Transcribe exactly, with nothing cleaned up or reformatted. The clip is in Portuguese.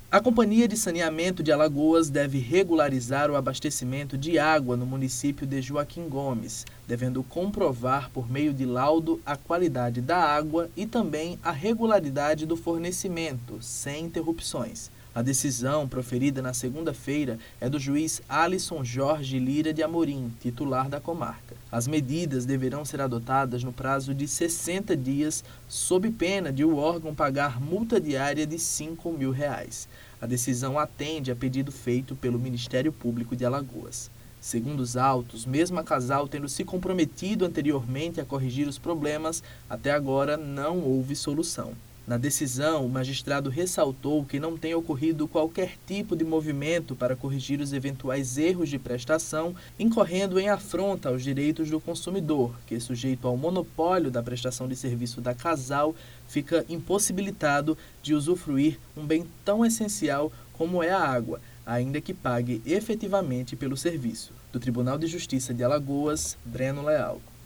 A Companhia de Saneamento de Alagoas deve regularizar o abastecimento de água no município de Joaquim Gomes, devendo comprovar por meio de laudo a qualidade da água e também a regularidade do fornecimento, sem interrupções. A decisão, proferida na segunda-feira, é do juiz Alisson Jorge Lira de Amorim, titular da comarca. As medidas deverão ser adotadas no prazo de sessenta dias, sob pena de o órgão pagar multa diária de cinco mil reais. A decisão atende a pedido feito pelo Ministério Público de Alagoas. Segundo os autos, mesmo a casal tendo se comprometido anteriormente a corrigir os problemas, até agora não houve solução. Na decisão, o magistrado ressaltou que não tem ocorrido qualquer tipo de movimento para corrigir os eventuais erros de prestação, incorrendo em afronta aos direitos do consumidor, que, sujeito ao monopólio da prestação de serviço da casal, fica impossibilitado de usufruir um bem tão essencial como é a água, ainda que pague efetivamente pelo serviço. Do Tribunal de Justiça de Alagoas, Breno Leal.